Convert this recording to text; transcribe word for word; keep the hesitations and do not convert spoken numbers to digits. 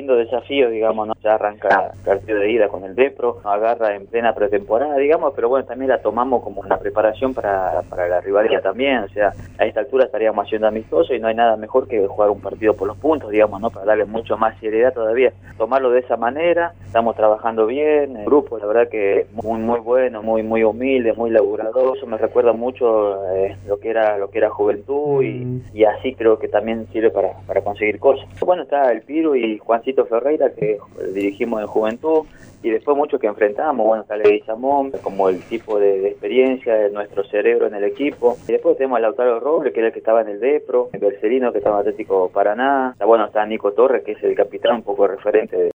lindo desafío, digamos, ¿no? Ya arranca el partido de ida con el Depro, nos agarra en plena pretemporada, digamos, pero bueno, también la tomamos como una preparación para, para la rivalidad también, o sea, a esta altura estaríamos haciendo amistoso y no hay nada mejor que jugar un partido por los puntos, digamos, ¿no? Para darle mucho más seriedad todavía, tomarlo de esa manera, estamos trabajando bien, el grupo, la verdad que muy, muy bueno, muy, muy humilde, muy laburador, eso me recuerda mucho eh, lo que era, lo que era juventud y, y así creo que también sirve para, para conseguir cosas. Bueno, está el Piru y Juancito Ferreira, que dirigimos en Juventud, y después muchos que enfrentamos, bueno, está Leguizamón, como el tipo de, de experiencia de nuestro cerebro en el equipo, y después tenemos a Lautaro Robles, que era el que estaba en el Depro, el Bercerino, que estaba en Atlético Paraná, bueno, está Nico Torres, que es el capitán, un poco referente de